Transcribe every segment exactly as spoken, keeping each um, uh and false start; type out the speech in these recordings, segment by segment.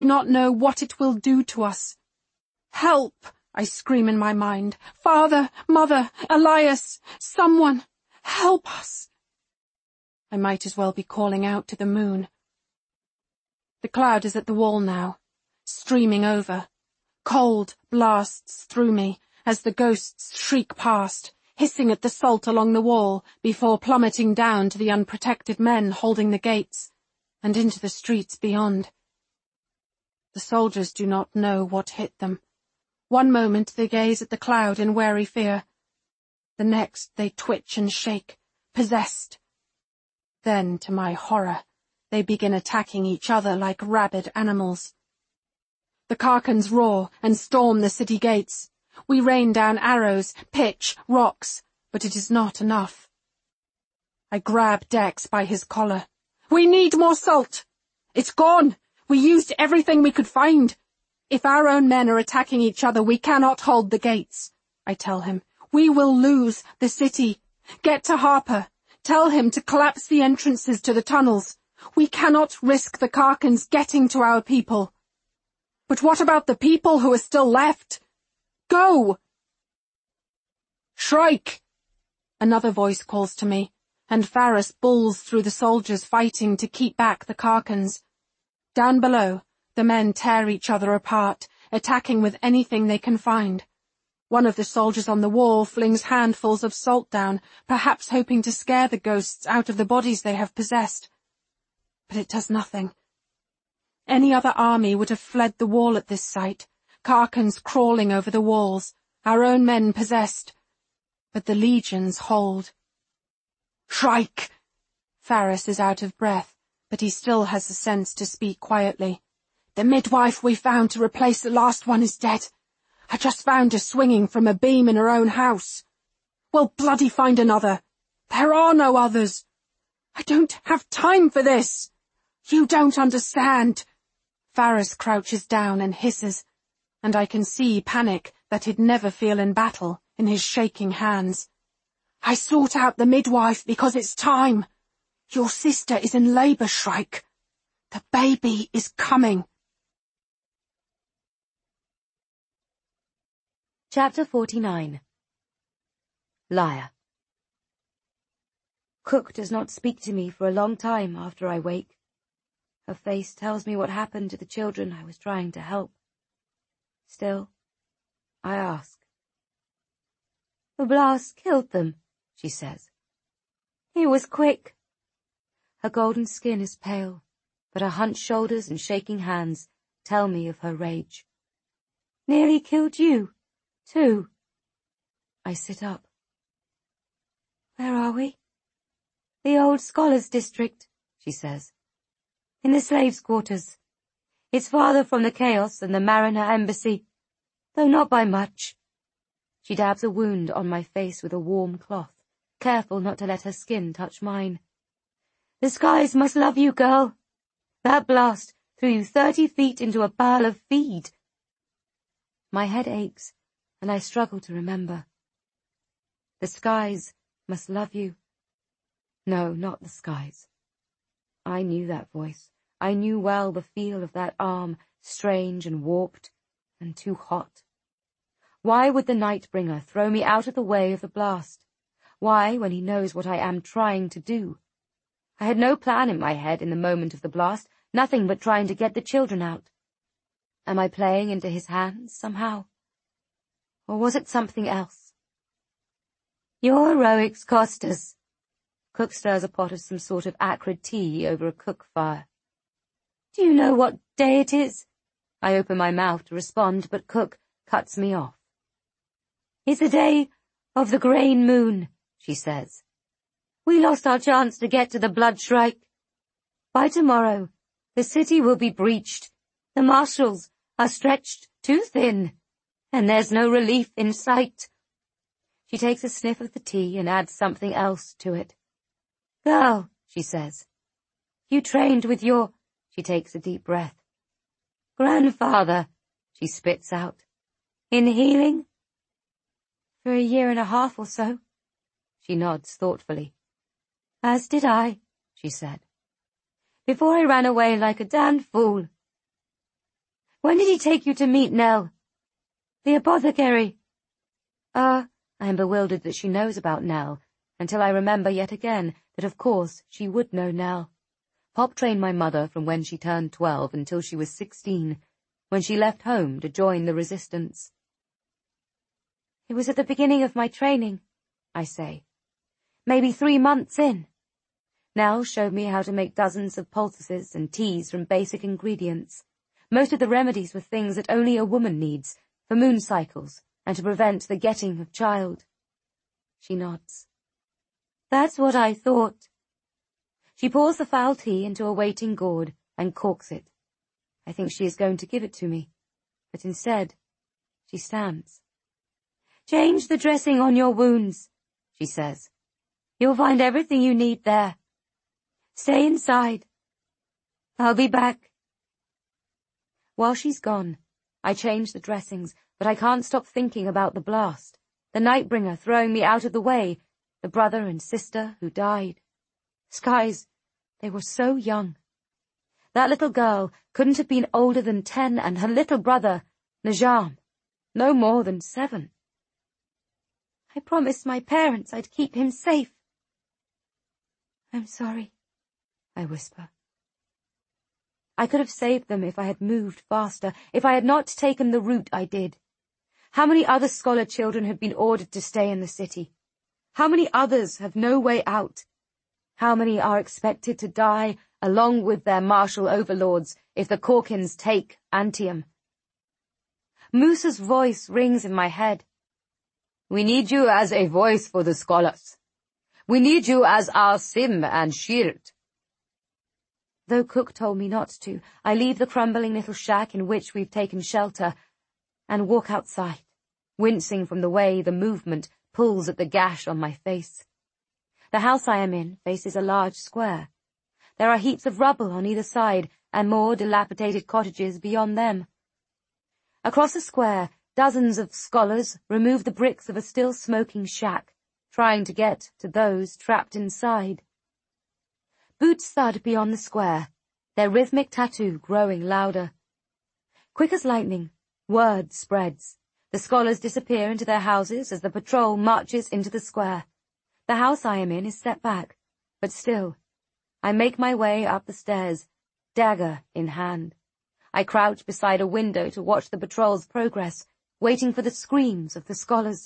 do not know what it will do to us. Help, I scream in my mind. Father, Mother, Elias, someone, help us. I might as well be calling out to the moon. The cloud is at the wall now, streaming over. Cold blasts through me as the ghosts shriek past, hissing at the salt along the wall before plummeting down to the unprotected men holding the gates and into the streets beyond. The soldiers do not know what hit them. One moment they gaze at the cloud in wary fear. The next they twitch and shake, possessed. Then, to my horror, they begin attacking each other like rabid animals. The Karkans roar and storm the city gates. We rain down arrows, pitch, rocks, but it is not enough. I grab Dex by his collar. We need more salt. It's gone. We used everything we could find. If our own men are attacking each other, we cannot hold the gates, I tell him. We will lose the city. Get to Harper. Tell him to collapse the entrances to the tunnels. We cannot risk the Karkans getting to our people. But what about the people who are still left? Go! Shrike! Another voice calls to me, and Faris bulls through the soldiers fighting to keep back the Karkans. Down below, the men tear each other apart, attacking with anything they can find. One of the soldiers on the wall flings handfuls of salt down, perhaps hoping to scare the ghosts out of the bodies they have possessed. But it does nothing. Any other army would have fled the wall at this sight, Karkans crawling over the walls, our own men possessed. But the legions hold. Shrike! Faris is out of breath, but he still has the sense to speak quietly. The midwife we found to replace the last one is dead. I just found her swinging from a beam in her own house. We'll bloody find another. There are no others. I don't have time for this. You don't understand. Faris crouches down and hisses, and I can see panic that he'd never feel in battle in his shaking hands. I sought out the midwife because it's time. Your sister is in labour, Shrike. The baby is coming. Chapter forty-nine. Liar. Cook does not speak to me for a long time after I wake. Her face tells me what happened to the children I was trying to help. Still, I ask. The blast killed them, she says. It was quick. Her golden skin is pale, but her hunched shoulders and shaking hands tell me of her rage. Nearly killed you, too. I sit up. Where are we? The old scholars' district, she says. In the slaves' quarters. It's farther from the chaos and the Mariner embassy, though not by much. She dabs a wound on my face with a warm cloth, careful not to let her skin touch mine. The skies must love you, girl. That blast threw you thirty feet into a pile of feed. My head aches, and I struggle to remember. The skies must love you. No, not the skies. I knew that voice. I knew well the feel of that arm, strange and warped, and too hot. Why would the Nightbringer throw me out of the way of the blast? Why, when he knows what I am trying to do? I had no plan in my head in the moment of the blast, nothing but trying to get the children out. Am I playing into his hands, somehow? Or was it something else? Your heroics cost us. Cook stirs a pot of some sort of acrid tea over a cook fire. Do you know what day it is? I open my mouth to respond, but Cook cuts me off. It's the day of the Grain Moon, she says. We lost our chance to get to the Blood Shrike. By tomorrow, the city will be breached. The marshals are stretched too thin, and there's no relief in sight. She takes a sniff of the tea and adds something else to it. Girl, she says, you trained with your... She takes a deep breath. Grandfather, she spits out. In healing? For a year and a half or so. She nods thoughtfully. As did I, she said. Before I ran away like a damned fool. When did he take you to meet Nell? The apothecary. Ah, uh, I am bewildered that she knows about Nell, until I remember yet again that of course she would know Nell. Pop trained my mother from when she turned twelve until she was sixteen, when she left home to join the resistance. It was at the beginning of my training, I say. Maybe three months in. Nell showed me how to make dozens of poultices and teas from basic ingredients. Most of the remedies were things that only a woman needs, for moon cycles, and to prevent the getting of child. She nods. That's what I thought. She pours the foul tea into a waiting gourd and corks it. I think she is going to give it to me, but instead, she stands. Change the dressing on your wounds, she says. You'll find everything you need there. Stay inside. I'll be back. While she's gone, I change the dressings, but I can't stop thinking about the blast, the Nightbringer throwing me out of the way, the brother and sister who died. Skies, they were so young. That little girl couldn't have been older than ten, and her little brother, Najam, no more than seven. I promised my parents I'd keep him safe. I'm sorry, I whisper. I could have saved them if I had moved faster, if I had not taken the route I did. How many other scholar children have been ordered to stay in the city? How many others have no way out? How many are expected to die along with their martial overlords if the Corkins take Antium? Musa's voice rings in my head. We need you as a voice for the scholars. We need you as our sim and shield. Though Cook told me not to, I leave the crumbling little shack in which we've taken shelter and walk outside, wincing from the way the movement pulls at the gash on my face. The house I am in faces a large square. There are heaps of rubble on either side and more dilapidated cottages beyond them. Across the square, dozens of scholars remove the bricks of a still smoking shack, trying to get to those trapped inside. Boots thud beyond the square, their rhythmic tattoo growing louder. Quick as lightning, word spreads. The scholars disappear into their houses as the patrol marches into the square. The house I am in is set back, but still, I make my way up the stairs, dagger in hand. I crouch beside a window to watch the patrol's progress, waiting for the screams of the scholars.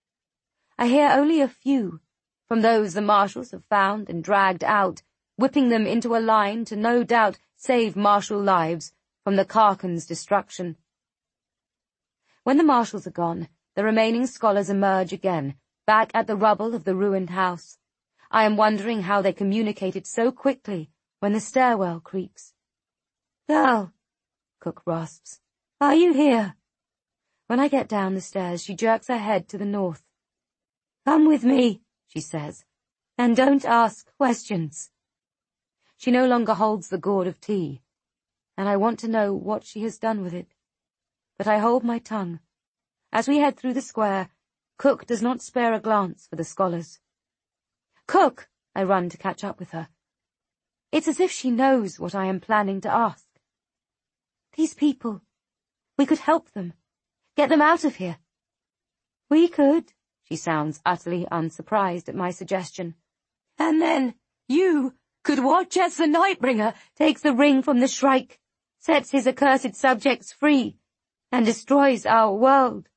I hear only a few, from those the marshals have found and dragged out, whipping them into a line to no doubt save martial lives from the Karkan's destruction. When the marshals are gone, the remaining scholars emerge again, back at the rubble of the ruined house. I am wondering how they communicated so quickly when the stairwell creaks. Girl, Cook rasps, are you here? When I get down the stairs, she jerks her head to the north. Come with me, she says, and don't ask questions. She no longer holds the gourd of tea, and I want to know what she has done with it. But I hold my tongue. As we head through the square, Cook does not spare a glance for the scholars. Cook! I run to catch up with her. It's as if she knows what I am planning to ask. These people, we could help them, get them out of here. We could, she sounds utterly unsurprised at my suggestion. And then you could watch as the Nightbringer takes the ring from the Shrike, sets his accursed subjects free, and destroys our world.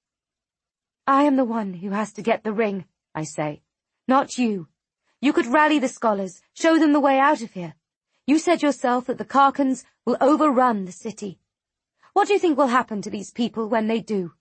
I am the one who has to get the ring, I say, not you. You could rally the scholars, show them the way out of here. You said yourself that the Karkans will overrun the city. What do you think will happen to these people when they do?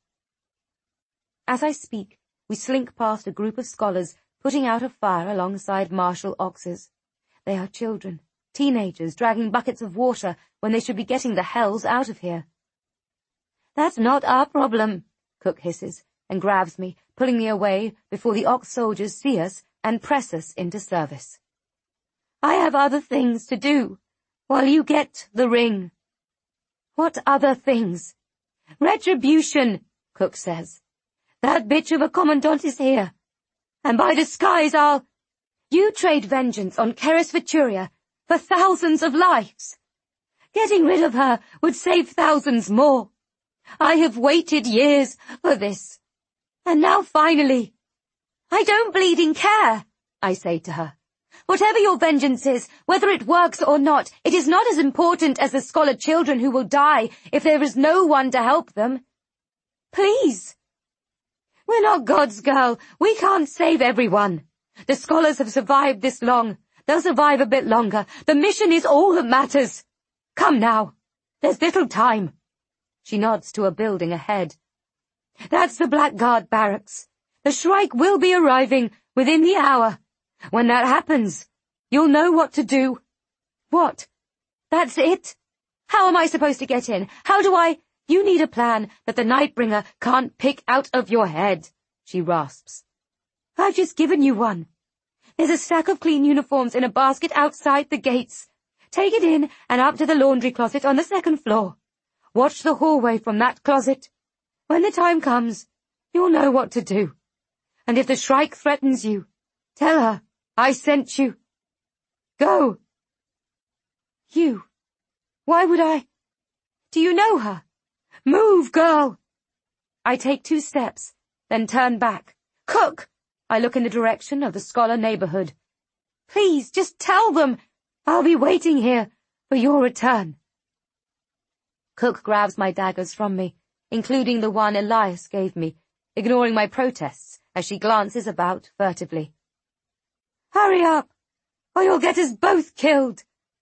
As I speak, we slink past a group of scholars putting out a fire alongside Marshal Ox's. They are children, teenagers dragging buckets of water when they should be getting the hells out of here. That's not our problem, Cook hisses, and grabs me, pulling me away before the Ox soldiers see us and press us into service. I have other things to do, while you get the ring. What other things? Retribution, Cook says. That bitch of a commandant is here, and by the skies I'll... You trade vengeance on Keris Vituria for thousands of lives. Getting rid of her would save thousands more. I have waited years for this. And now finally, I don't bleeding care, I say to her. Whatever your vengeance is, whether it works or not, it is not as important as the scholar children who will die if there is no one to help them. Please. We're not God's girl. We can't save everyone. The scholars have survived this long. They'll survive a bit longer. The mission is all that matters. Come now. There's little time. She nods to a building ahead. That's the Blackguard barracks. The Shrike will be arriving within the hour. When that happens, you'll know what to do. What? That's it? How am I supposed to get in? How do I? You need a plan that the Nightbringer can't pick out of your head, she rasps. I've just given you one. There's a stack of clean uniforms in a basket outside the gates. Take it in and up to the laundry closet on the second floor. Watch the hallway from that closet. When the time comes, you'll know what to do. And if the Shrike threatens you, tell her I sent you. Go. You. Why would I? Do you know her? Move, girl. I take two steps, then turn back. Cook! I look in the direction of the scholar neighborhood. Please, just tell them. I'll be waiting here for your return. Cook grabs my daggers from me, including the one Elias gave me, ignoring my protests as she glances about furtively. Hurry up, or you'll get us both killed.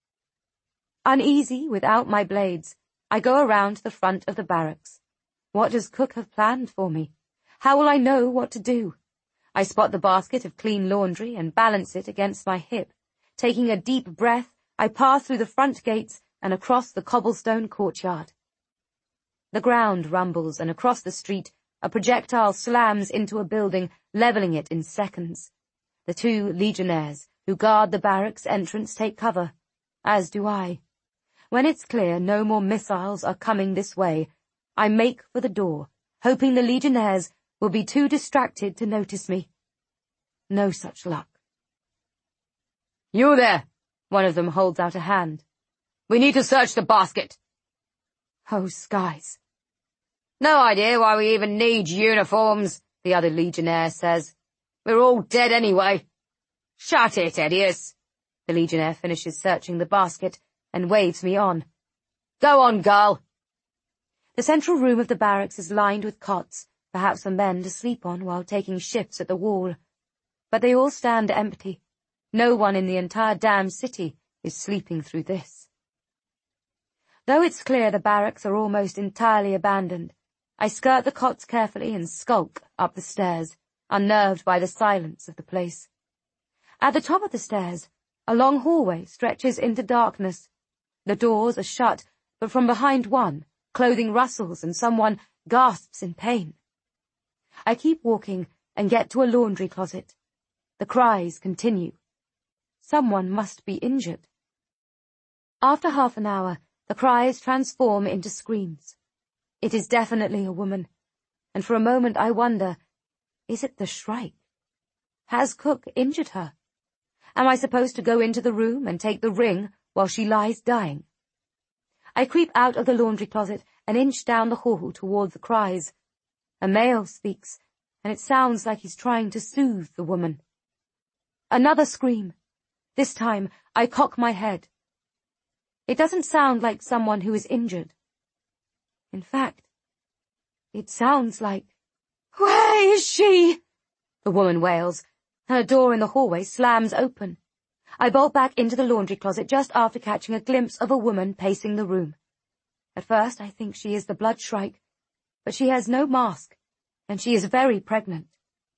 Uneasy without my blades, I go around the front of the barracks. What does Cook have planned for me? How will I know what to do? I spot the basket of clean laundry and balance it against my hip. Taking a deep breath, I pass through the front gates and across the cobblestone courtyard. The ground rumbles, and across the street, a projectile slams into a building, leveling it in seconds. The two legionnaires who guard the barracks entrance take cover, as do I. When it's clear no more missiles are coming this way, I make for the door, hoping the legionnaires will be too distracted to notice me. No such luck. You there! One of them holds out a hand. We need to search the basket. Oh, skies. No idea why we even need uniforms, the other legionnaire says. We're all dead anyway. Shut it, Edius. The legionnaire finishes searching the basket and waves me on. Go on, girl. The central room of the barracks is lined with cots, perhaps for men to sleep on while taking shifts at the wall. But they all stand empty. No one in the entire damn city is sleeping through this. Though it's clear the barracks are almost entirely abandoned, I skirt the cots carefully and skulk up the stairs, unnerved by the silence of the place. At the top of the stairs, a long hallway stretches into darkness. The doors are shut, but from behind one, clothing rustles and someone gasps in pain. I keep walking and get to a laundry closet. The cries continue. Someone must be injured. After half an hour, the cries transform into screams. It is definitely a woman, and for a moment I wonder, is it the Shrike? Has Cook injured her? Am I supposed to go into the room and take the ring while she lies dying? I creep out of the laundry closet and inch down the hall toward the cries. A male speaks, and it sounds like he's trying to soothe the woman. Another scream. This time, I cock my head. It doesn't sound like someone who is injured. In fact, it sounds like, "Where is she?" the woman wails, and a door in the hallway slams open. I bolt back into the laundry closet just after catching a glimpse of a woman pacing the room. At first, I think she is the Blood Shrike, but she has no mask, and she is very pregnant.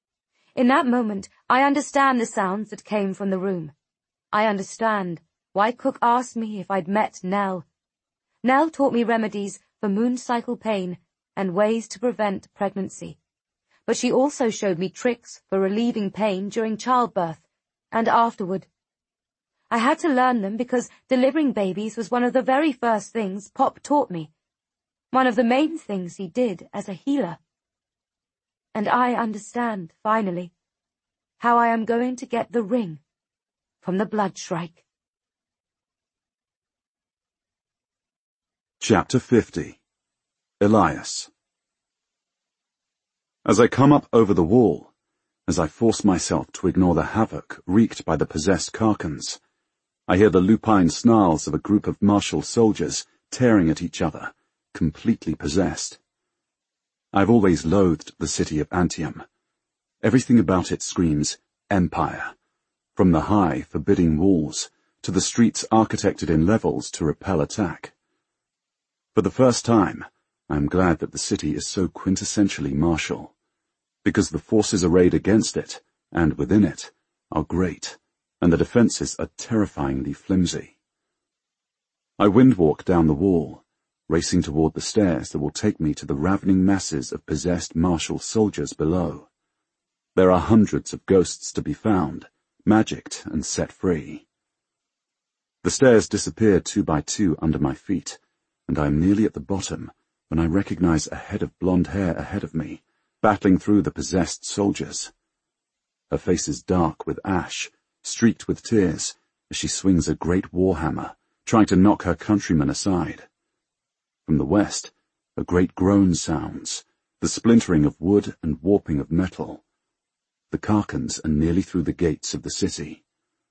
In that moment, I understand the sounds that came from the room. I understand why Cook asked me if I'd met Nell. Nell taught me remedies for moon cycle pain and ways to prevent pregnancy. But she also showed me tricks for relieving pain during childbirth and afterward. I had to learn them because delivering babies was one of the very first things Pop taught me, one of the main things he did as a healer. And I understand, finally, how I am going to get the ring from the Blood Shrike. Chapter fifty. Elias. As I come up over the wall, as I force myself to ignore the havoc wreaked by the possessed Carcans, I hear the lupine snarls of a group of martial soldiers tearing at each other, completely possessed. I've always loathed the city of Antium. Everything about it screams empire, from the high, forbidding walls to the streets architected in levels to repel attack. For the first time, I am glad that the city is so quintessentially martial, because the forces arrayed against it, and within it, are great, and the defences are terrifyingly flimsy. I windwalk down the wall, racing toward the stairs that will take me to the ravening masses of possessed martial soldiers below. There are hundreds of ghosts to be found, magicked and set free. The stairs disappear two by two under my feet, and I am nearly at the bottom when I recognize a head of blonde hair ahead of me, battling through the possessed soldiers. Her face is dark with ash, streaked with tears, as she swings a great warhammer, trying to knock her countrymen aside. From the west, a great groan sounds, the splintering of wood and warping of metal. The Carcans are nearly through the gates of the city.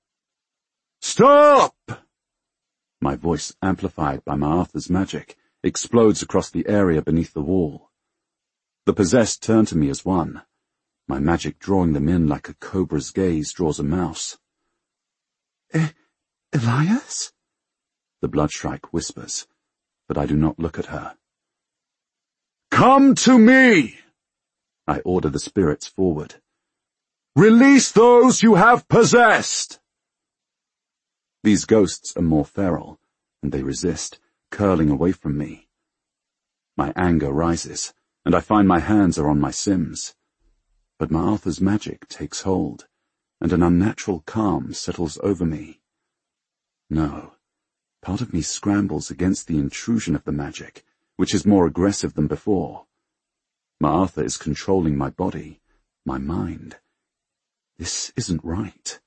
"Stop!" My voice, amplified by Ma'arthur's magic, explodes across the area beneath the wall. The possessed turn to me as one, my magic drawing them in like a cobra's gaze draws a mouse. E- Elias? The Bloodshrike whispers, but I do not look at her. "Come to me!" I order the spirits forward. "Release those you have possessed!" These ghosts are more feral, and they resist, curling away from me. My anger rises, and I find my hands are on my sims. But Ma'arthur's magic takes hold, and an unnatural calm settles over me. No, part of me scrambles against the intrusion of the magic, which is more aggressive than before. Ma'arthur is controlling my body, my mind. This isn't right.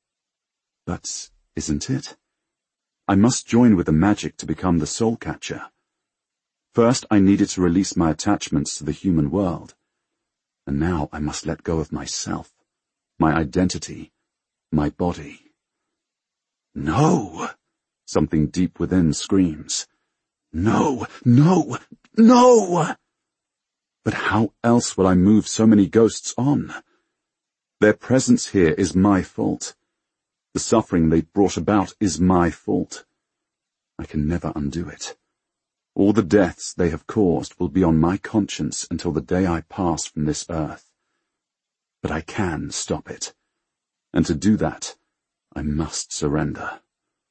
But isn't it? I must join with the magic to become the soul catcher. First, I needed to release my attachments to the human world. And now I must let go of myself, my identity, my body. No! Something deep within screams. No! No! No! But how else will I move so many ghosts on? Their presence here is my fault. The suffering they brought about is my fault. I can never undo it. All the deaths they have caused will be on my conscience until the day I pass from this earth. But I can stop it. And to do that, I must surrender.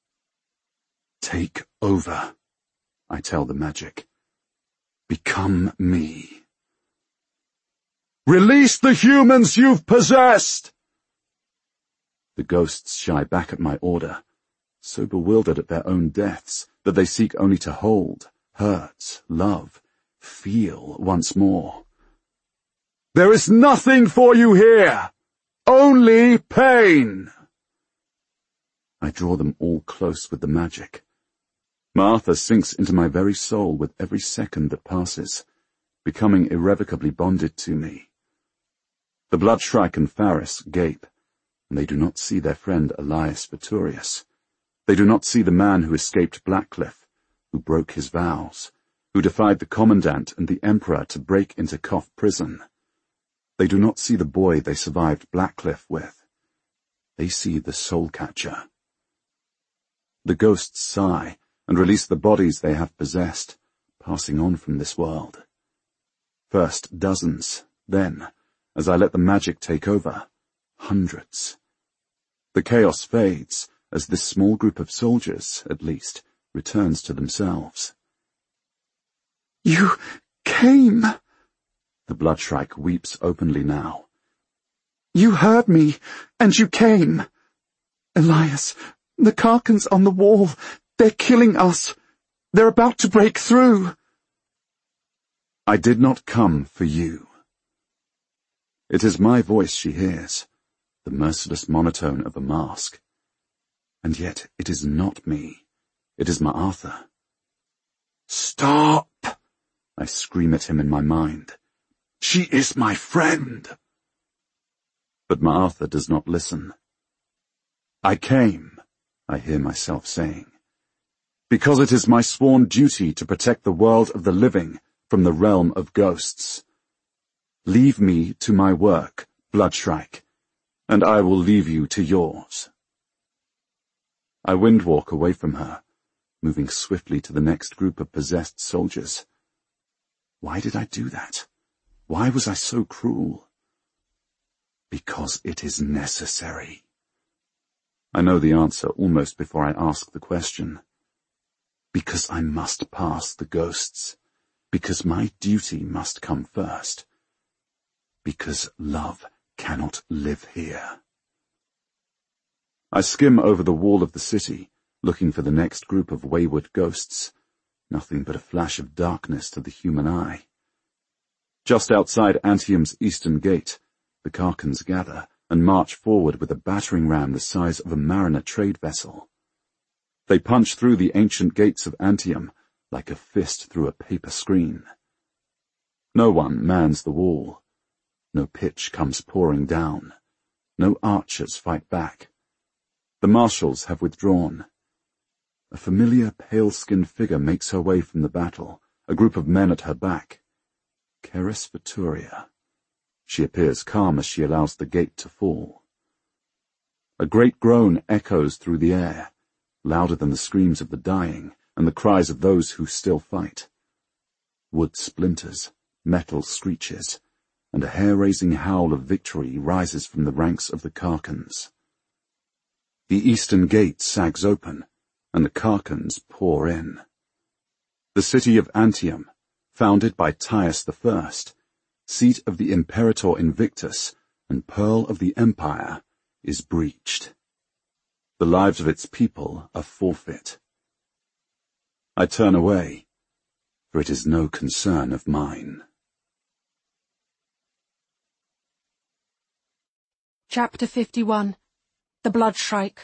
Take over, I tell the magic. Become me. Release the humans you've possessed! The ghosts shy back at my order, so bewildered at their own deaths that they seek only to hold, hurt, love, feel once more. There is nothing for you here! Only pain! I draw them all close with the magic. Ma'arthur sinks into my very soul with every second that passes, becoming irrevocably bonded to me. The Bloodshrike and Pharis gape, and they do not see their friend Elias Viturius. They do not see the man who escaped Blackcliff, who broke his vows, who defied the Commandant and the Emperor to break into Koth prison. They do not see the boy they survived Blackcliff with. They see the soul catcher. The ghosts sigh and release the bodies they have possessed, passing on from this world. First dozens, then, as I let the magic take over, hundreds. The chaos fades as this small group of soldiers, at least, returns to themselves. You came! The Bloodshrike weeps openly now. You heard me, and you came. Elias, the Carcans on the wall, they're killing us. They're about to break through. I did not come for you. It is my voice she hears, the merciless monotone of a mask. And yet it is not me. It is Ma'arthur. Stop! I scream at him in my mind. She is my friend! But Ma'arthur does not listen. I came, I hear myself saying, because it is my sworn duty to protect the world of the living from the realm of ghosts. Leave me to my work, Bloodshrike, and I will leave you to yours. I windwalk away from her, moving swiftly to the next group of possessed soldiers. Why did I do that? Why was I so cruel? Because it is necessary. I know the answer almost before I ask the question. Because I must pass the ghosts. Because my duty must come first. Because love cannot live here. I skim over the wall of the city, looking for the next group of wayward ghosts. Nothing but a flash of darkness to the human eye. Just outside Antium's eastern gate, the Karkans gather and march forward with a battering ram the size of a mariner trade vessel. They punch through the ancient gates of Antium like a fist through a paper screen. No one mans the wall. No pitch comes pouring down. No archers fight back. The marshals have withdrawn. A familiar pale-skinned figure makes her way from the battle, a group of men at her back. Keris Veturia. She appears calm as she allows the gate to fall. A great groan echoes through the air, louder than the screams of the dying and the cries of those who still fight. Wood splinters, metal screeches, and a hair-raising howl of victory rises from the ranks of the Karkans. The eastern gate sags open, and the Karkans pour in. The city of Antium, founded by Tius the First, seat of the Imperator Invictus and pearl of the Empire, is breached. The lives of its people are forfeit. I turn away, for it is no concern of mine. Chapter fifty-one. The Bloodshrike.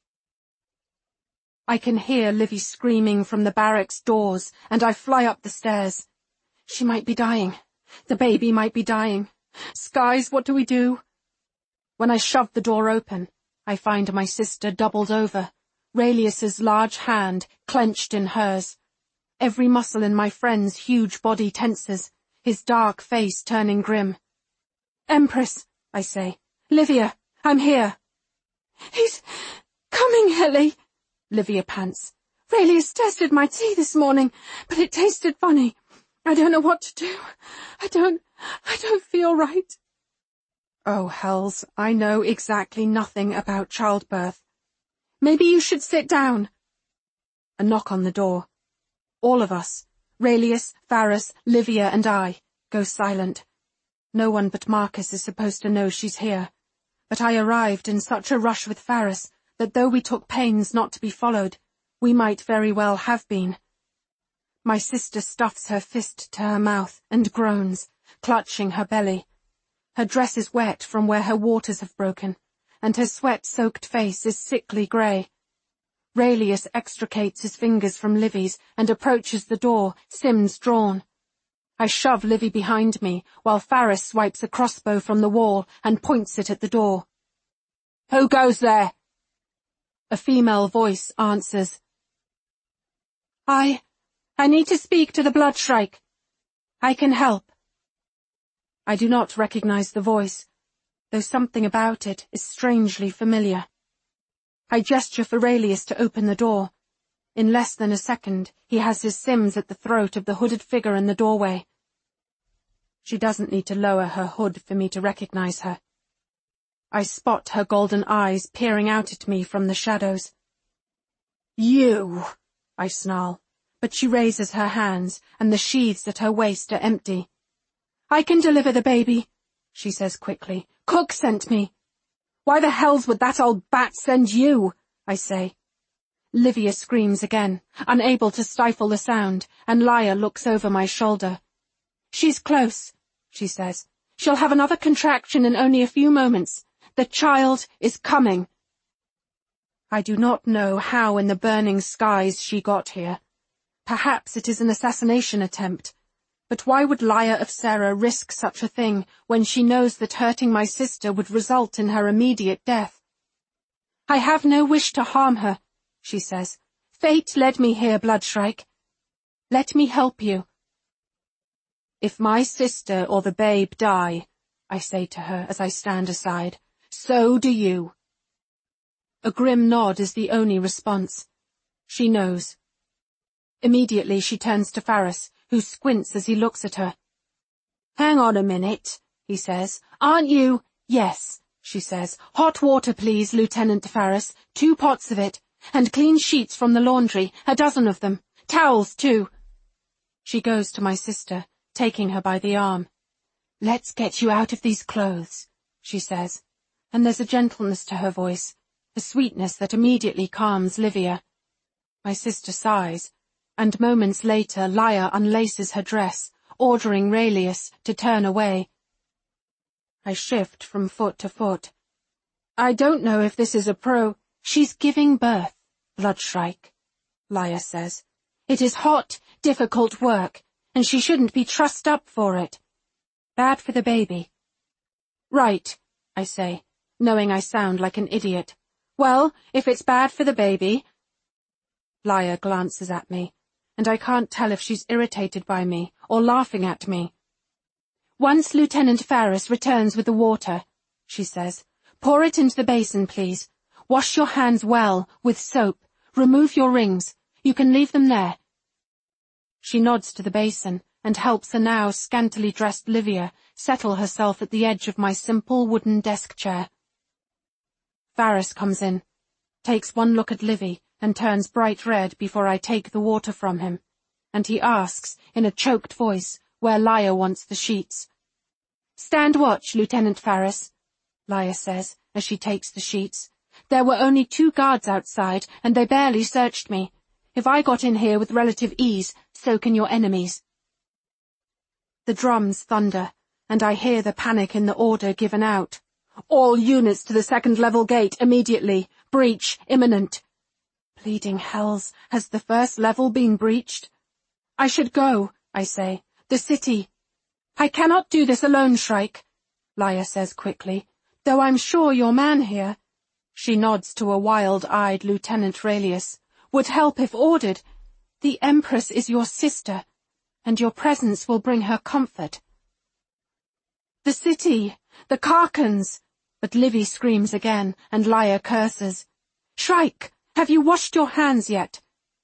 I can hear Livy screaming from the barracks doors, and I fly up the stairs. She might be dying. The baby might be dying. Skies, what do we do? When I shove the door open, I find my sister doubled over, Raelius's large hand clenched in hers. Every muscle in my friend's huge body tenses, his dark face turning grim. Empress, I say. Livia, I'm here. He's coming, Ellie, Livia pants. Raelius tested my tea this morning, but it tasted funny. I don't know what to do. I don't, I don't feel right. Oh, hells, I know exactly nothing about childbirth. Maybe you should sit down. A knock on the door. All of us, Raelius, Varus, Livia and I, go silent. No one but Marcus is supposed to know she's here. But I arrived in such a rush with Varus that though we took pains not to be followed, we might very well have been. My sister stuffs her fist to her mouth and groans, clutching her belly. Her dress is wet from where her waters have broken, and her sweat-soaked face is sickly grey. Raelius extricates his fingers from Livy's and approaches the door, sims drawn. I shove Livy behind me, while Varus swipes a crossbow from the wall and points it at the door. Who goes there? A female voice answers. I, I need to speak to the Bloodshrike. I can help. I do not recognize the voice, though something about it is strangely familiar. I gesture for Raelius to open the door. In less than a second, he has his sims at the throat of the hooded figure in the doorway. She doesn't need to lower her hood for me to recognize her. I spot her golden eyes peering out at me from the shadows. You, I snarl, but she raises her hands, and the sheaths at her waist are empty. I can deliver the baby, she says quickly. Cook sent me. Why the hells would that old bat send you? I say. Livia screams again, unable to stifle the sound, and Laia looks over my shoulder. She's close, she says. She'll have another contraction in only a few moments. The child is coming. I do not know how in the burning skies she got here, Perhaps it is an assassination attempt. But why would Laia of Serra risk such a thing when she knows that hurting my sister would result in her immediate death? I have no wish to harm her, she says. Fate led me here, Bloodshrike. Let me help you. If my sister or the babe die, I say to her as I stand aside, so do you. A grim nod is the only response. She knows. Immediately she turns to Faris, who squints as he looks at her. Hang on a minute, he says. Aren't you? Yes, she says. Hot water, please, Lieutenant Faris. Two pots of it. And clean sheets from the laundry, a dozen of them. Towels, too. She goes to my sister, taking her by the arm. Let's get you out of these clothes, she says, and there's a gentleness to her voice, a sweetness that immediately calms Livia. My sister sighs, and moments later Laia unlaces her dress, ordering Raelius to turn away. I shift from foot to foot. I don't know if this is a pro... She's giving birth, Bloodshrike, Laia says. It is hot, difficult work, and she shouldn't be trussed up for it. Bad for the baby. Right, I say, knowing I sound like an idiot. Well, if it's bad for the baby... Laia glances at me, and I can't tell if she's irritated by me or laughing at me. Once Lieutenant Faris returns with the water, she says, pour it into the basin, please. Wash your hands well, with soap. Remove your rings. You can leave them there. She nods to the basin and helps a now scantily dressed Livia settle herself at the edge of my simple wooden desk chair. Faris comes in, takes one look at Livy and turns bright red before I take the water from him, and he asks, in a choked voice, where Laia wants the sheets. Stand watch, Lieutenant Faris, Laia says as she takes the sheets. There were only two guards outside, and they barely searched me. If I got in here with relative ease, so can your enemies. The drums thunder, and I hear the panic in the order given out. All units to the second level gate, immediately. Breach, imminent. Bleeding hells, has the first level been breached? I should go, I say. The city. I cannot do this alone, Shrike, Laia says quickly, though I'm sure your man here... She nods to a wild-eyed Lieutenant Raelius. Would help if ordered. The Empress is your sister, and your presence will bring her comfort. The city! The Karkans! But Livy screams again, and Laia curses. Shrike, have you washed your hands yet?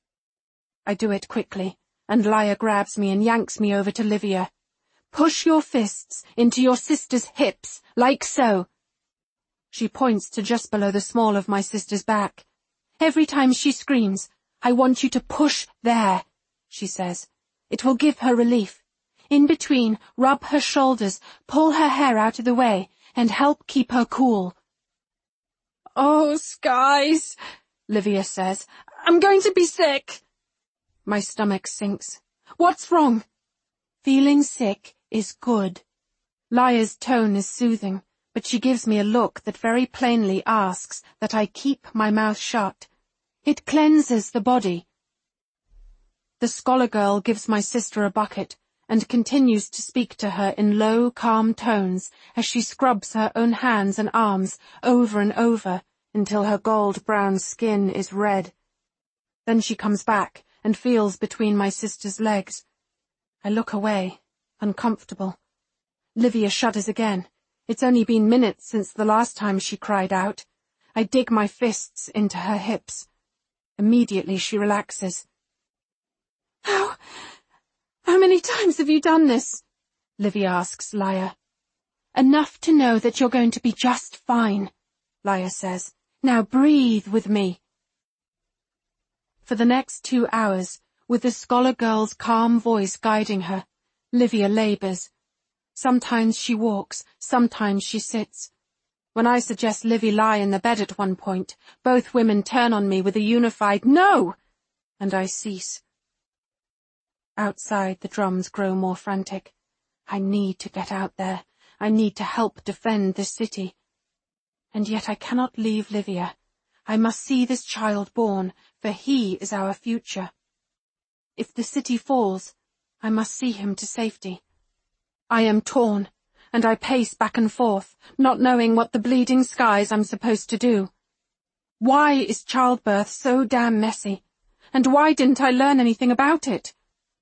I do it quickly, and Laia grabs me and yanks me over to Livia. Push your fists into your sister's hips, like so. She points to just below the small of my sister's back. Every time she screams, I want you to push there, she says. It will give her relief. In between, rub her shoulders, pull her hair out of the way, and help keep her cool. Oh, skies, Livia says. I'm going to be sick. My stomach sinks. What's wrong? Feeling sick is good. Laia's tone is soothing, but she gives me a look that very plainly asks that I keep my mouth shut. It cleanses the body. The scholar girl gives my sister a bucket and continues to speak to her in low, calm tones as she scrubs her own hands and arms over and over until her gold-brown skin is red. Then she comes back and feels between my sister's legs. I look away, uncomfortable. Livia shudders again. It's only been minutes since the last time she cried out. I dig my fists into her hips. Immediately she relaxes. How, how many times have you done this? Livy asks Laia. Enough to know that you're going to be just fine, Laia says. Now breathe with me. For the next two hours, with the scholar girl's calm voice guiding her, Livia labours. Sometimes she walks, sometimes she sits. When I suggest Livy lie in the bed at one point, both women turn on me with a unified no, and I cease. Outside, the drums grow more frantic. I need to get out there. I need to help defend this city. And yet I cannot leave Livia. I must see this child born, for he is our future. If the city falls, I must see him to safety. I am torn, and I pace back and forth, not knowing what the bleeding skies I'm supposed to do. Why is childbirth so damn messy? And why didn't I learn anything about it?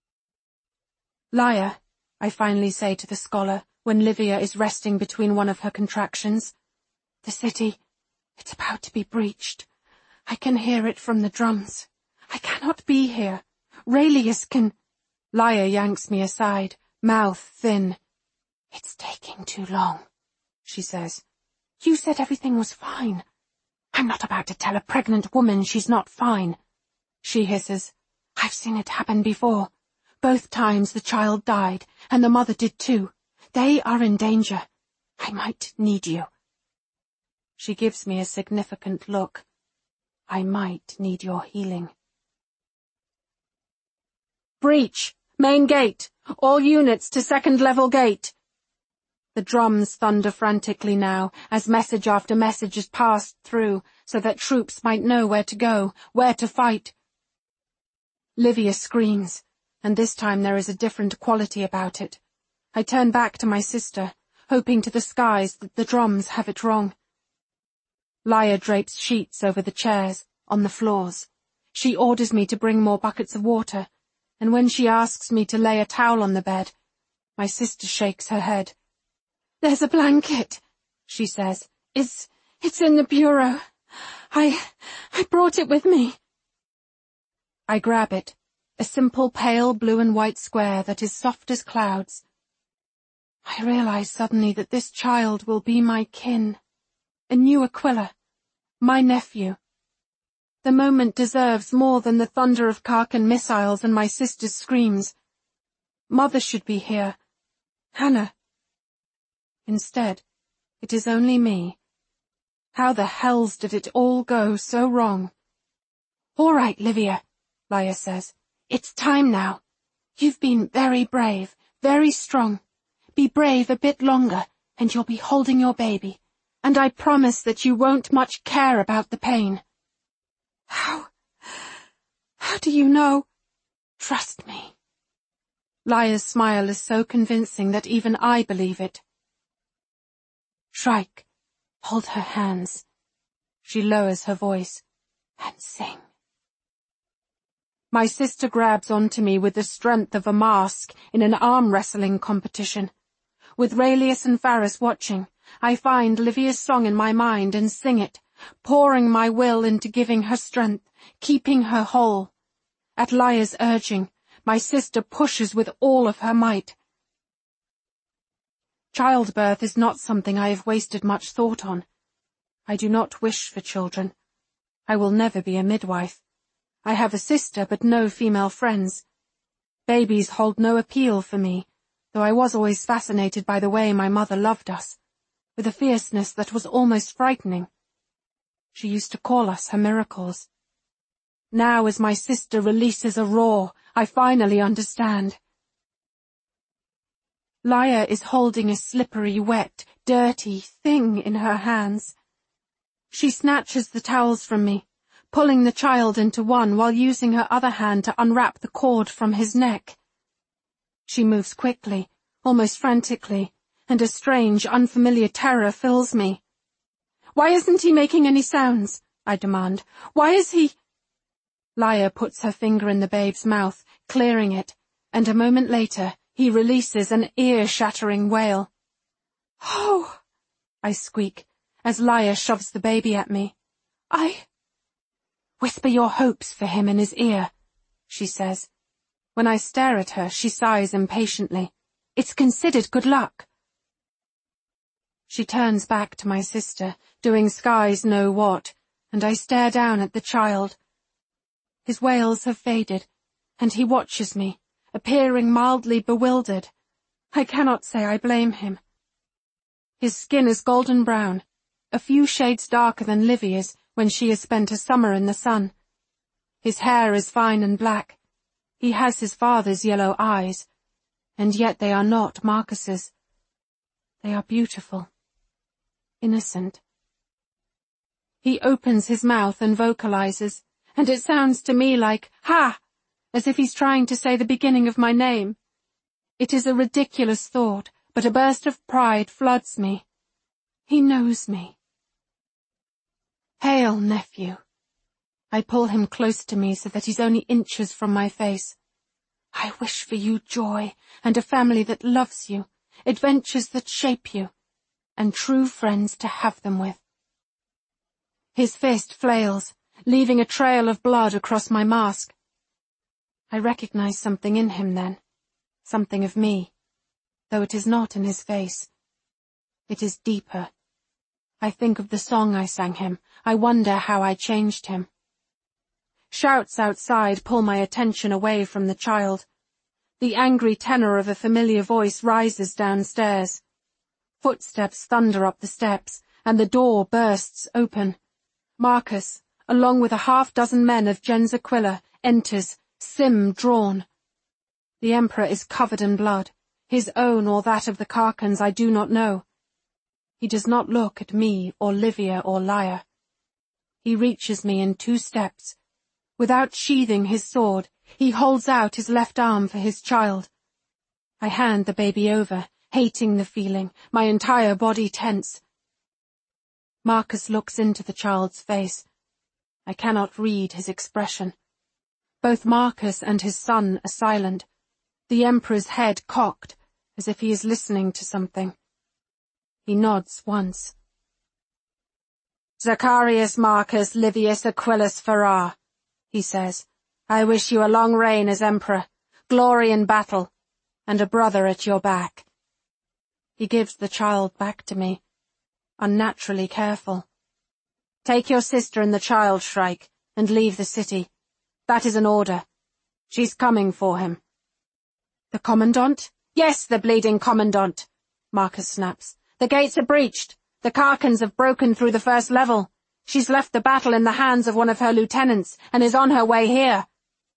Liar, I finally say to the scholar, when Livia is resting between one of her contractions. The city, it's about to be breached. I can hear it from the drums. I cannot be here. Raelius can... Liar yanks me aside, mouth thin. It's taking too long, she says. You said everything was fine. I'm not about to tell a pregnant woman she's not fine. She hisses. I've seen it happen before. Both times the child died, and the mother did too. They are in danger. I might need you. She gives me a significant look. I might need your healing. Breach! Main gate! All units to second level gate! The drums thunder frantically now, as message after message is passed through, so that troops might know where to go, where to fight. Livia screams, and this time there is a different quality about it. I turn back to my sister, hoping to the skies that the drums have it wrong. Liar drapes sheets over the chairs, on the floors. She orders me to bring more buckets of water, and when she asks me to lay a towel on the bed, my sister shakes her head. There's a blanket, she says. It's, it's in the bureau. I, I brought it with me. I grab it, a simple pale blue and white square that is soft as clouds. I realize suddenly that this child will be my kin, a new Aquila, my nephew. The moment deserves more than the thunder of Karkan missiles and my sister's screams. Mother should be here. Hannah. Instead, it is only me. How the hells did it all go so wrong? All right, Livia, Liar says. It's time now. You've been very brave, very strong. Be brave a bit longer, and you'll be holding your baby. And I promise that you won't much care about the pain. How? How do you know? Trust me. Liar's smile is so convincing that even I believe it. Shrike, hold her hands. She lowers her voice. And sing. My sister grabs onto me with the strength of a mask in an arm wrestling competition. With Raelius and Varus watching, I find Livia's song in my mind and sing it, pouring my will into giving her strength, keeping her whole. At Liar's urging, my sister pushes with all of her might. Childbirth is not something I have wasted much thought on. I do not wish for children. I will never be a midwife. I have a sister but no female friends. Babies hold no appeal for me, though I was always fascinated by the way my mother loved us, with a fierceness that was almost frightening. She used to call us her miracles. Now as my sister releases a roar, I finally understand. Liar is holding a slippery, wet, dirty thing in her hands. She snatches the towels from me, pulling the child into one while using her other hand to unwrap the cord from his neck. She moves quickly, almost frantically, and a strange, unfamiliar terror fills me. Why isn't he making any sounds? I demand. Why is he... Liar puts her finger in the babe's mouth, clearing it, and a moment later he releases an ear-shattering wail. Oh! I squeak, as Liar shoves the baby at me. I... Whisper your hopes for him in his ear, she says. When I stare at her, she sighs impatiently. It's considered good luck. She turns back to my sister, doing skies know what, and I stare down at the child. His wails have faded, and he watches me, appearing mildly bewildered. I cannot say I blame him. His skin is golden brown, a few shades darker than Livia's when she has spent a summer in the sun. His hair is fine and black. He has his father's yellow eyes, and yet they are not Marcus's. They are beautiful, innocent. He opens his mouth and vocalizes, and it sounds to me like, ha! as if he's trying to say the beginning of my name. It is a ridiculous thought, but a burst of pride floods me. He knows me. Hail, nephew. I pull him close to me so that he's only inches from my face. I wish for you joy, and a family that loves you, adventures that shape you, and true friends to have them with. His fist flails, leaving a trail of blood across my mask. I recognize something in him then, something of me, though it is not in his face. It is deeper. I think of the song I sang him. I wonder how I changed him. Shouts outside pull my attention away from the child. The angry tenor of a familiar voice rises downstairs. Footsteps thunder up the steps, and the door bursts open. Marcus, along with a half-dozen men of gens Aquila, enters, sim drawn. The Emperor is covered in blood, his own or that of the Carcans I do not know. He does not look at me or Livia or Laia. He reaches me in two steps. Without sheathing his sword, he holds out his left arm for his child. I hand the baby over, hating the feeling, my entire body tense. Marcus looks into the child's face. I cannot read his expression. Both Marcus and his son are silent, the Emperor's head cocked, as if he is listening to something. He nods once. Zacharias Marcus Livius Aquilus Farrar, he says, I wish you a long reign as Emperor, glory in battle, and a brother at your back. He gives the child back to me, unnaturally careful. Take your sister and the child, Shrike, and leave the city. That is an order. She's coming for him. The Commandant? Yes, the bleeding Commandant, Marcus snaps. The gates are breached. The Carcans have broken through the first level. She's left the battle in the hands of one of her lieutenants and is on her way here.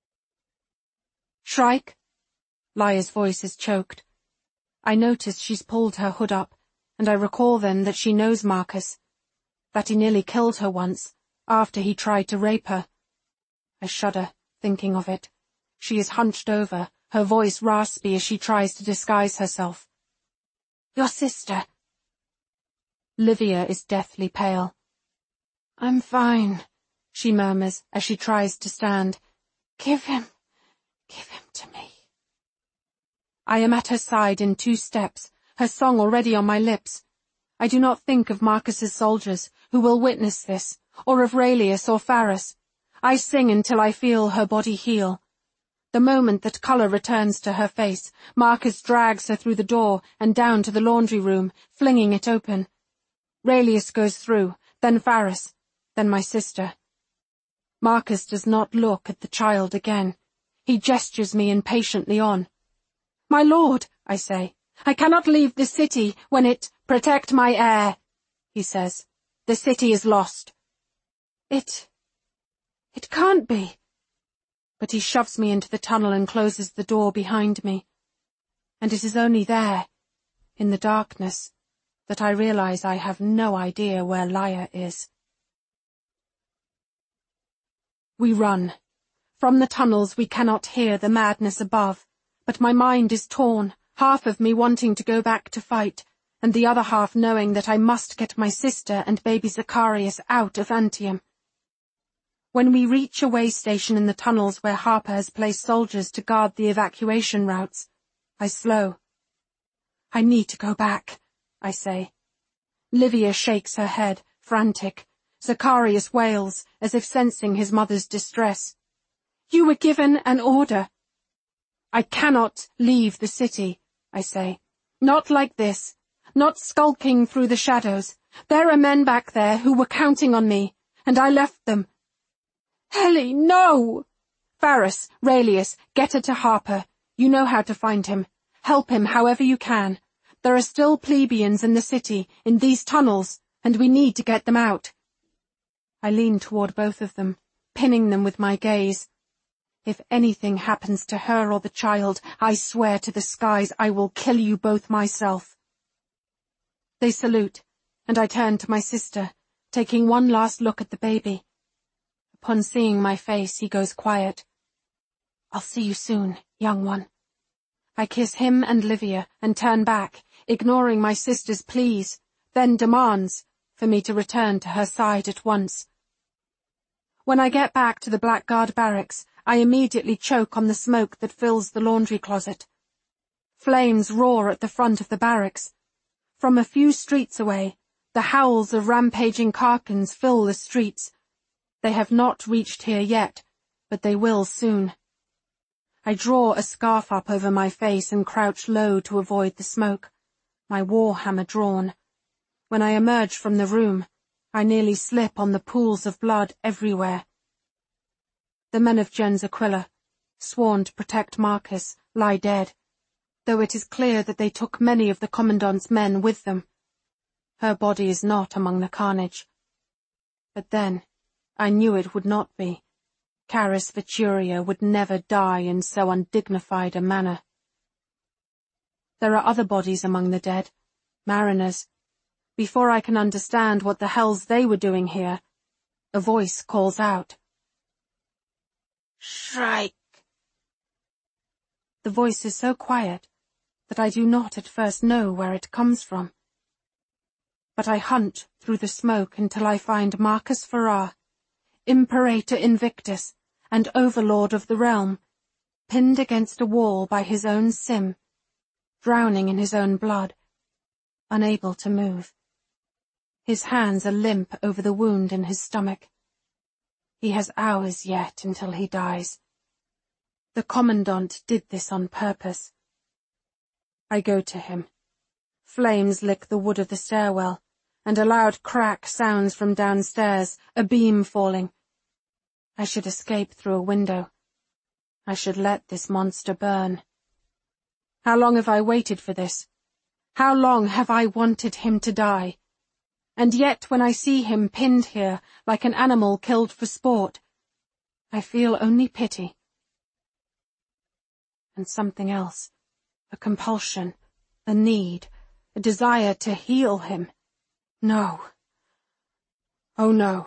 Shrike? Laia's voice is choked. I notice she's pulled her hood up, and I recall then that she knows Marcus, that he nearly killed her once, after he tried to rape her. I shudder, thinking of it. She is hunched over, her voice raspy as she tries to disguise herself. Your sister. Livia is deathly pale. I'm fine, she murmurs as she tries to stand. Give him, give him to me. I am at her side in two steps, her song already on my lips. I do not think of Marcus's soldiers, who will witness this, or of Raelius or Pharis. I sing until I feel her body heal. The moment that colour returns to her face, Marcus drags her through the door and down to the laundry room, flinging it open. Raelius goes through, then Pharis, then my sister. Marcus does not look at the child again. He gestures me impatiently on. My lord, I say, I cannot leave the city when it... Protect my heir, he says. The city is lost. It... It can't be. But he shoves me into the tunnel and closes the door behind me. And it is only there, in the darkness, that I realize I have no idea where Laia is. We run. From the tunnels we cannot hear the madness above, but my mind is torn, half of me wanting to go back to fight, and the other half knowing that I must get my sister and baby Zacharias out of Antium. When we reach a way station in the tunnels where Harper has placed soldiers to guard the evacuation routes, I slow. I need to go back, I say. Livia shakes her head, frantic. Zacharias wails, as if sensing his mother's distress. You were given an order. I cannot leave the city, I say. Not like this. Not skulking through the shadows. There are men back there who were counting on me, and I left them. Ellie, no! Pharis, Raelius, get her to Harper. You know how to find him. Help him however you can. There are still plebeians in the city, in these tunnels, and we need to get them out. I lean toward both of them, pinning them with my gaze. If anything happens to her or the child, I swear to the skies I will kill you both myself. They salute, and I turn to my sister, taking one last look at the baby. Upon seeing my face, he goes quiet. I'll see you soon, young one. I kiss him and Livia and turn back, ignoring my sister's pleas, then demands for me to return to her side at once. When I get back to the Blackguard barracks, I immediately choke on the smoke that fills the laundry closet. Flames roar at the front of the barracks. From a few streets away, the howls of rampaging Karkans fill the streets. They have not reached here yet, but they will soon. I draw a scarf up over my face and crouch low to avoid the smoke, my war hammer drawn. When I emerge from the room, I nearly slip on the pools of blood everywhere. The men of Gens Aquila, sworn to protect Marcus, lie dead, though it is clear that they took many of the Commandant's men with them. Her body is not among the carnage. But then, I knew it would not be. Caris Veturia would never die in so undignified a manner. There are other bodies among the dead, mariners. Before I can understand what the hells they were doing here, a voice calls out. Shrike! The voice is so quiet that I do not at first know where it comes from. But I hunt through the smoke until I find Marcus Farrar, Imperator Invictus, and Overlord of the realm, pinned against a wall by his own sim, drowning in his own blood, unable to move. His hands are limp over the wound in his stomach. He has hours yet until he dies. The Commandant did this on purpose. I go to him. Flames lick the wood of the stairwell, and a loud crack sounds from downstairs, a beam falling. I should escape through a window. I should let this monster burn. How long have I waited for this? How long have I wanted him to die? And yet when I see him pinned here like an animal killed for sport, I feel only pity. And something else, a compulsion, a need, a desire to heal him. No. Oh no.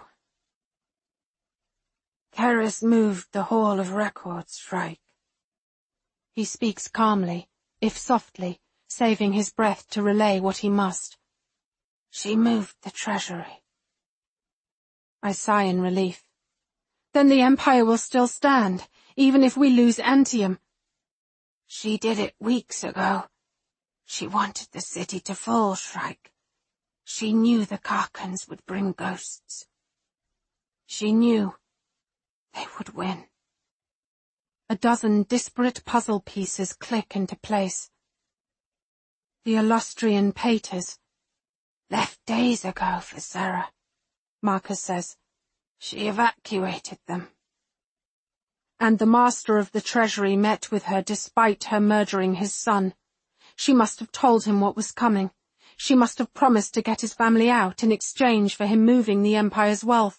Caris moved the Hall of Records, Shrike. He speaks calmly, if softly, saving his breath to relay what he must. She moved the treasury. I sigh in relief. Then the Empire will still stand, even if we lose Antium. She did it weeks ago. She wanted the city to fall, Shrike. She knew the Karkans would bring ghosts. She knew they would win. A dozen disparate puzzle pieces click into place. The Illustrian Paters. Left days ago for Sarah, Marcus says. She evacuated them. And the Master of the Treasury met with her despite her murdering his son. She must have told him what was coming. She must have promised to get his family out in exchange for him moving the Empire's wealth.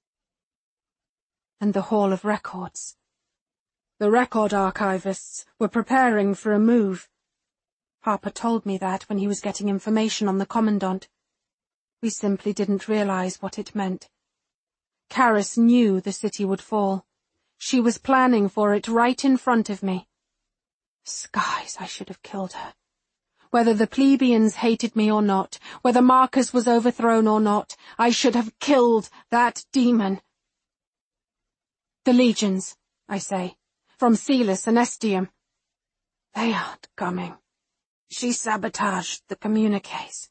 And the Hall of Records. The record archivists were preparing for a move. Papa told me that when he was getting information on the Commandant. We simply didn't realize what it meant. Caris knew the city would fall. She was planning for it right in front of me. Skies, I should have killed her. Whether the plebeians hated me or not, whether Marcus was overthrown or not, I should have killed that demon. The legions, I say, from Celis and Estium. They aren't coming. She sabotaged the communiques.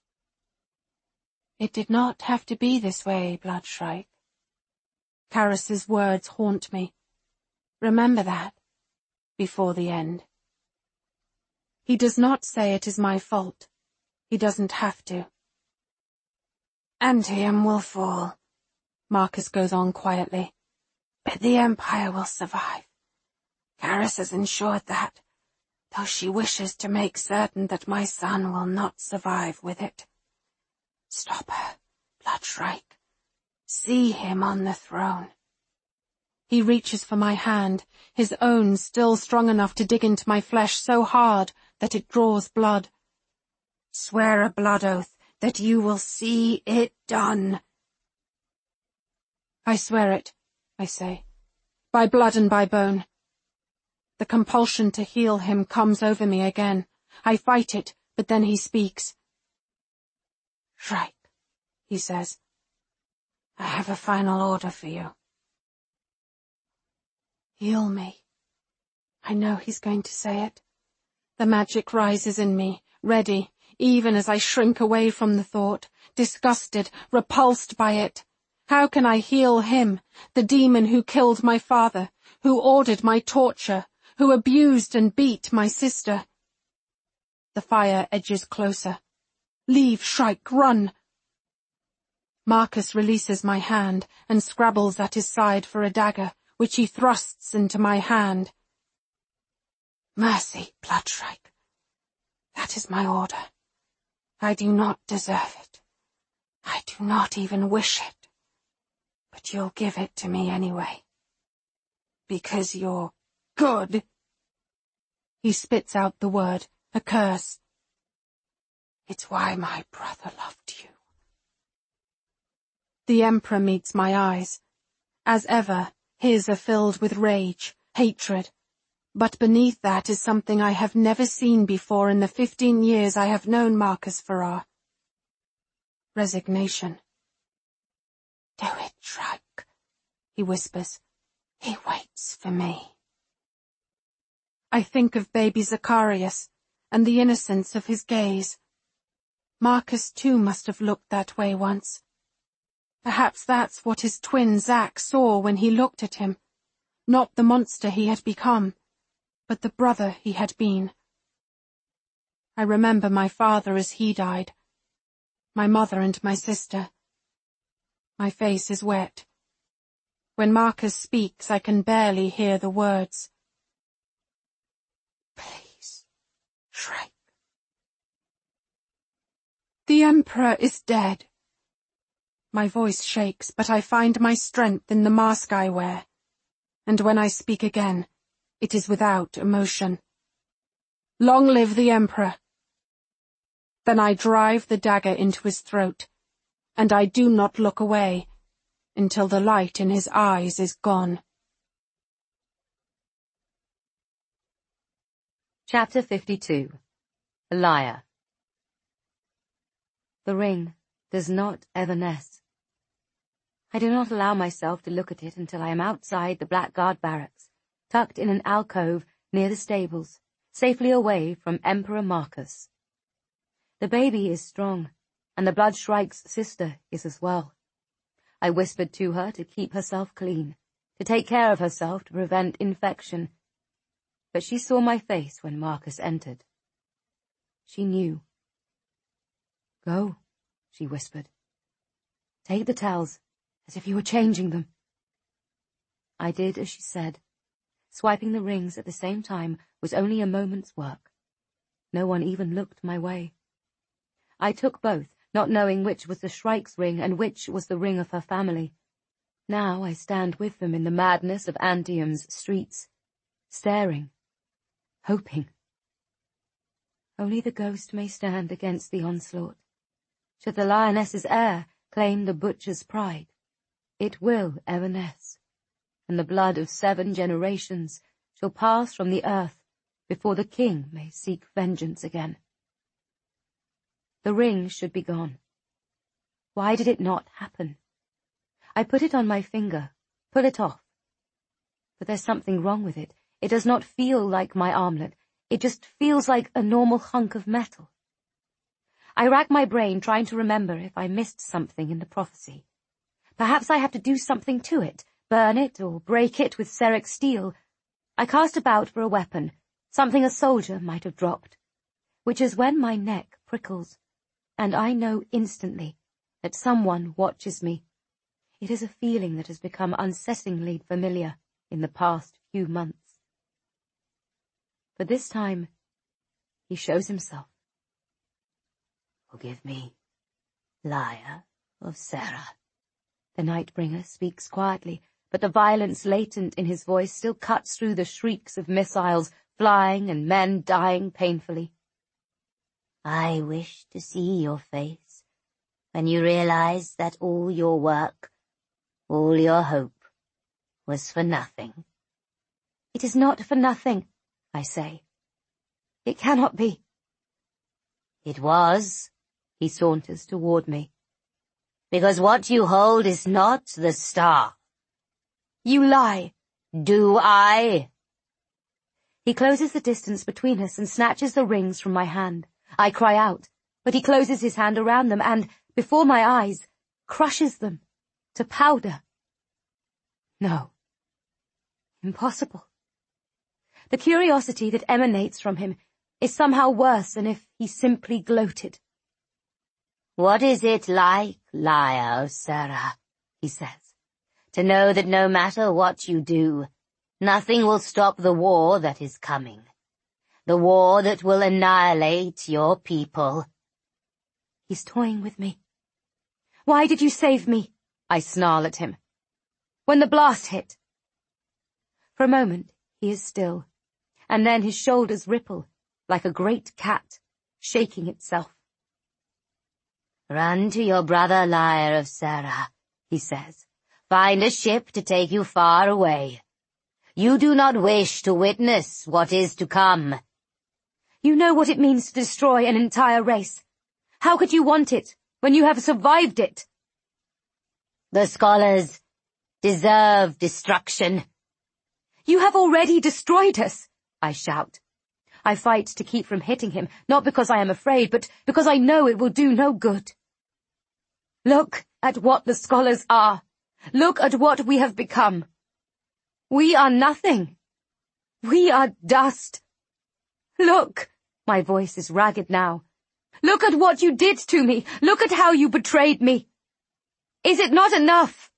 It did not have to be this way, Bloodshrike. Caris's words haunt me. Remember that, before the end. He does not say it is my fault. He doesn't have to. Antium will fall, Marcus goes on quietly. But the Empire will survive. Caris has ensured that, though she wishes to make certain that my son will not survive with it. Stop her, Bloodshrike. See him on the throne. He reaches for my hand, his own still strong enough to dig into my flesh so hard that it draws blood. Swear a blood oath that you will see it done. I swear it, I say, by blood and by bone. The compulsion to heal him comes over me again. I fight it, but then he speaks. Shrike, he says, I have a final order for you. Heal me. I know he's going to say it. The magic rises in me, ready, even as I shrink away from the thought, disgusted, repulsed by it. How can I heal him, the demon who killed my father, who ordered my torture, who abused and beat my sister? The fire edges closer. Leave, Shrike, run! Marcus releases my hand and scrabbles at his side for a dagger, which he thrusts into my hand. Mercy, Bloodshrike. That is my order. I do not deserve it. I do not even wish it. But you'll give it to me anyway. Because you're good. He spits out the word, a curse. It's why my brother loved you. The Emperor meets my eyes. As ever, his are filled with rage, hatred. But beneath that is something I have never seen before in the fifteen years I have known Marcus Farrar. Resignation. Do it, Shrike, he whispers. He waits for me. I think of baby Zacharias and the innocence of his gaze. Marcus too must have looked that way once. Perhaps that's what his twin Zach saw when he looked at him. Not the monster he had become, but the brother he had been. I remember my father as he died, my mother and my sister. My face is wet. When Marcus speaks, I can barely hear the words. Please, Shrike. The Emperor is dead. My voice shakes, but I find my strength in the mask I wear. And when I speak again, it is without emotion. Long live the Emperor! Then I drive the dagger into his throat, and I do not look away until the light in his eyes is gone. Chapter fifty-two. A Liar. The ring does not evanesce. I do not allow myself to look at it until I am outside the Blackguard barracks, tucked in an alcove near the stables, safely away from Emperor Marcus. The baby is strong, and the Bloodshrike's sister is as well. I whispered to her to keep herself clean, to take care of herself to prevent infection. But she saw my face when Marcus entered. She knew. Go, she whispered. Take the towels, as if you were changing them. I did as she said. Swiping the rings at the same time was only a moment's work. No one even looked my way. I took both, not knowing which was the Shrike's ring and which was the ring of her family. Now I stand with them in the madness of Antium's streets, staring, hoping. Only the ghost may stand against the onslaught. Should the lioness's heir claim the butcher's pride, it will evanesce, and the blood of seven generations shall pass from the earth before the king may seek vengeance again. The ring should be gone. Why did it not happen? I put it on my finger, pull it off. But there's something wrong with it. It does not feel like my armlet. It just feels like a normal hunk of metal. I rack my brain trying to remember if I missed something in the prophecy. Perhaps I have to do something to it, burn it or break it with Serric steel. I cast about for a weapon, something a soldier might have dropped, which is when my neck prickles, and I know instantly that someone watches me. It is a feeling that has become unsettlingly familiar in the past few months. But this time, he shows himself. Forgive me, liar of Sarah. The Nightbringer speaks quietly, but the violence latent in his voice still cuts through the shrieks of missiles flying and men dying painfully. I wish to see your face when you realize that all your work, all your hope, was for nothing. It is not for nothing, I say. It cannot be. It was. He saunters toward me. Because what you hold is not the star. You lie. Do I? He closes the distance between us and snatches the rings from my hand. I cry out, but he closes his hand around them and, before my eyes, crushes them to powder. No. Impossible. The curiosity that emanates from him is somehow worse than if he simply gloated. What is it like, liar of Sarah, he says, to know that no matter what you do, nothing will stop the war that is coming, the war that will annihilate your people. He's toying with me. Why did you save me? I snarl at him. When the blast hit. For a moment, he is still, and then his shoulders ripple like a great cat shaking itself. Run to your brother, liar of Sarah, he says. Find a ship to take you far away. You do not wish to witness what is to come. You know what it means to destroy an entire race. How could you want it when you have survived it? The scholars deserve destruction. You have already destroyed us, I shout. I fight to keep from hitting him, not because I am afraid, but because I know it will do no good. Look at what the scholars are. Look at what we have become. We are nothing. We are dust. Look, my voice is ragged now. Look at what you did to me. Look at how you betrayed me. Is it not enough?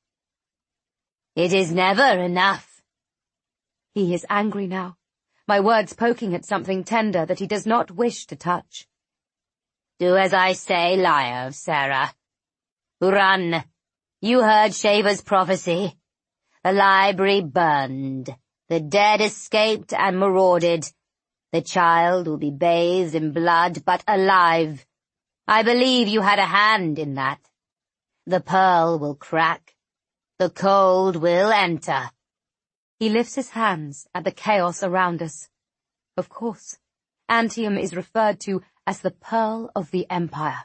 It is never enough. He is angry now, my words poking at something tender that he does not wish to touch. Do as I say, liar of Sarah. Run. You heard Sheva's prophecy. The library burned. The dead escaped and marauded. The child will be bathed in blood, but alive. I believe you had a hand in that. The pearl will crack. The cold will enter. He lifts his hands at the chaos around us. Of course, Antium is referred to as the Pearl of the Empire.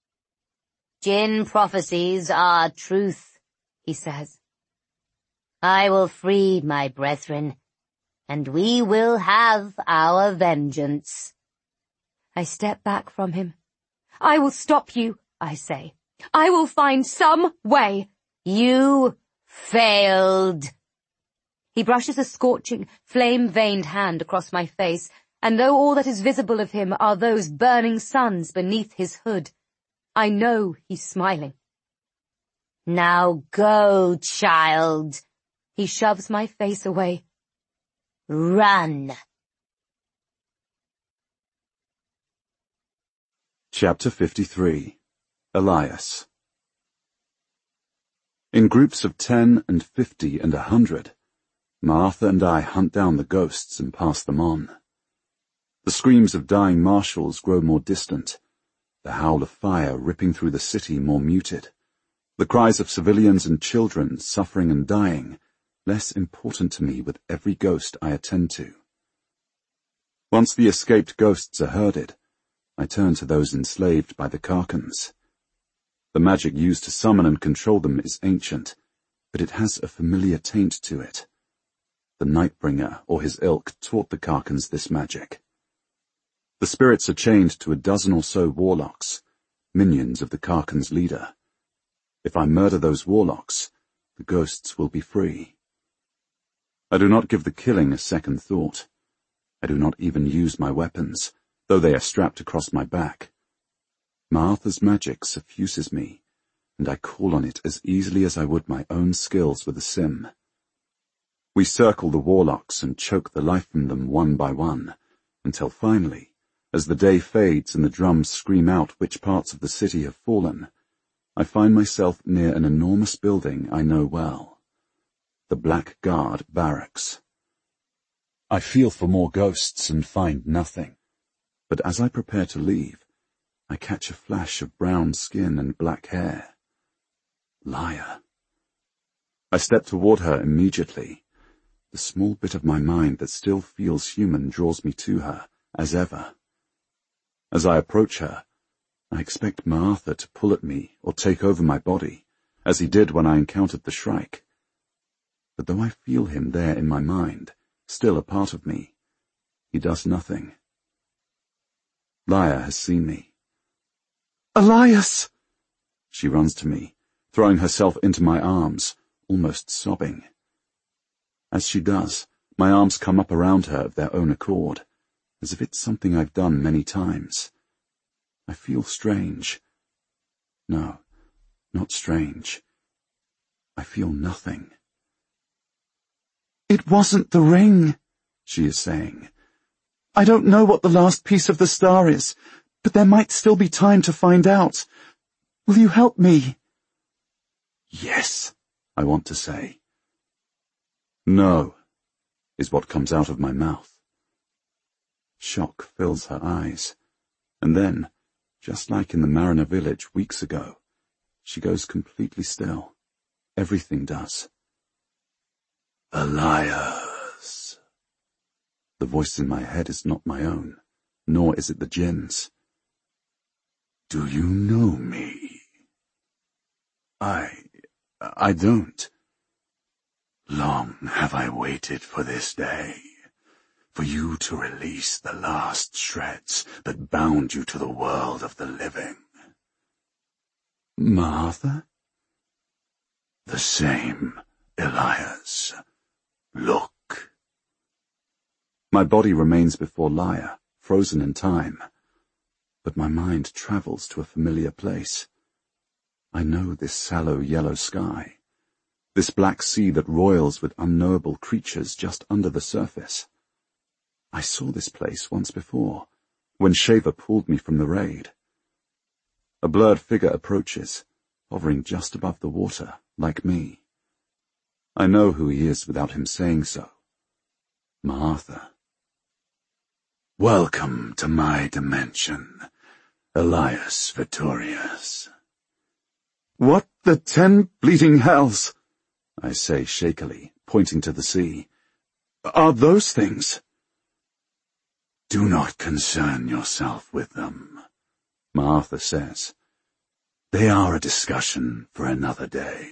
Jinn prophecies are truth, he says. I will free my brethren, and we will have our vengeance. I step back from him. I will stop you, I say. I will find some way. You failed. He brushes a scorching, flame-veined hand across my face, and though all that is visible of him are those burning suns beneath his hood, I know he's smiling. Now go, child. He shoves my face away. Run. Chapter fifty-three. Elias. In groups of ten and fifty and a hundred, Martha and I hunt down the ghosts and pass them on. The screams of dying marshals grow more distant, the howl of fire ripping through the city more muted, the cries of civilians and children suffering and dying less important to me with every ghost I attend to. Once the escaped ghosts are herded, I turn to those enslaved by the Karkans. The magic used to summon and control them is ancient, but it has a familiar taint to it. The Nightbringer or his ilk taught the Karkans this magic. The spirits are chained to a dozen or so warlocks, minions of the Karkans' leader. If I murder those warlocks, the ghosts will be free. I do not give the killing a second thought. I do not even use my weapons, though they are strapped across my back. Martha's magic suffuses me, and I call on it as easily as I would my own skills with a sim. We circle the warlocks and choke the life from them one by one, until finally, as the day fades and the drums scream out which parts of the city have fallen, I find myself near an enormous building I know well. The Black Guard Barracks. I feel for more ghosts and find nothing, but as I prepare to leave, I catch a flash of brown skin and black hair. Liar. I step toward her immediately. The small bit of my mind that still feels human draws me to her, as ever. As I approach her, I expect Ma'arthur to pull at me or take over my body, as he did when I encountered the Shrike. But though I feel him there in my mind, still a part of me, he does nothing. Lia has seen me. Elias! She runs to me, throwing herself into my arms, almost sobbing. As she does, my arms come up around her of their own accord, as if it's something I've done many times. I feel strange. No, not strange. I feel nothing. It wasn't the ring, she is saying. I don't know what the last piece of the star is, but there might still be time to find out. Will you help me? Yes, I want to say. No, is what comes out of my mouth. Shock fills her eyes, and then, just like in the Mariner village weeks ago, she goes completely still. Everything does. Elias. The voice in my head is not my own, nor is it the Jinn's. Do you know me? I... I don't. Long have I waited for this day, for you to release the last shreds that bound you to the world of the living. Ma'arthur? The same, Elias. Look. My body remains before Lia, frozen in time, but my mind travels to a familiar place. I know this sallow yellow sky, this black sea that roils with unknowable creatures just under the surface. I saw this place once before, when Shaver pulled me from the raid. A blurred figure approaches, hovering just above the water, like me. I know who he is without him saying so. Ma'arthur. Welcome to my dimension, Elias Vittorius. What the ten bleeding hells, I say shakily, pointing to the sea, are those things? Do not concern yourself with them, Ma'arthur says. They are a discussion for another day.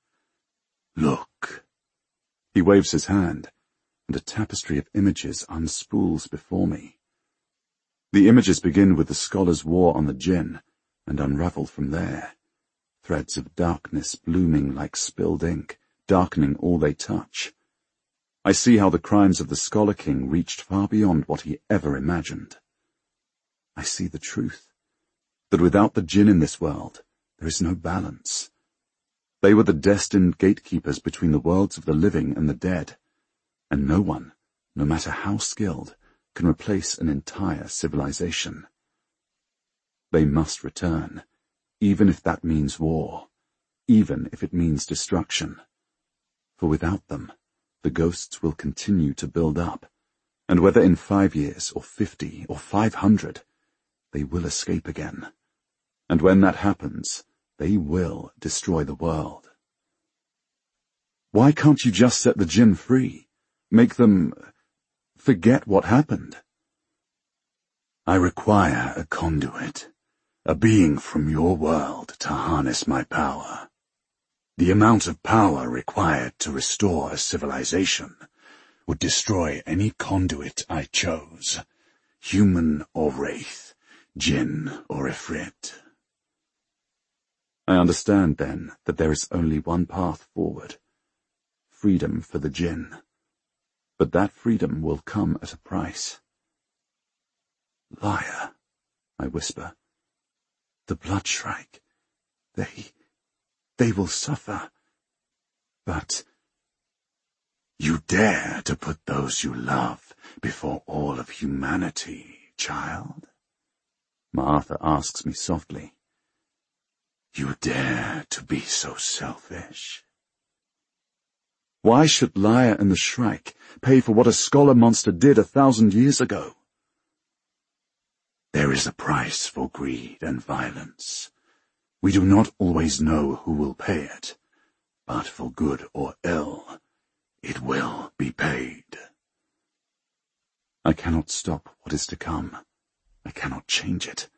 Look. He waves his hand, and a tapestry of images unspools before me. The images begin with the scholar's war on the Jinn, and unravel from there. Threads of darkness blooming like spilled ink, darkening all they touch. I see how the crimes of the Scholar King reached far beyond what he ever imagined. I see the truth, that without the Jinn in this world, there is no balance. They were the destined gatekeepers between the worlds of the living and the dead, and no one, no matter how skilled, can replace an entire civilization. They must return, even if that means war, even if it means destruction. For without them, the ghosts will continue to build up, and whether in five years or fifty or five hundred, they will escape again. And when that happens, they will destroy the world. Why can't you just set the Jinn free? Make them forget what happened? I require a conduit, a being from your world to harness my power. The amount of power required to restore a civilization would destroy any conduit I chose, human or wraith, Jinn or Ifrit. I understand, then, that there is only one path forward. Freedom for the Jinn. But that freedom will come at a price. Lia, I whisper. The Bloodshrike. They... they will suffer. But... You dare to put those you love before all of humanity, child? Ma'arthur asks me softly. You dare to be so selfish? Why should Lia and the Shrike pay for what a scholar monster did a thousand years ago? There is a price for greed and violence. We do not always know who will pay it, but for good or ill, It will be paid. I cannot stop what is to come. I cannot change it.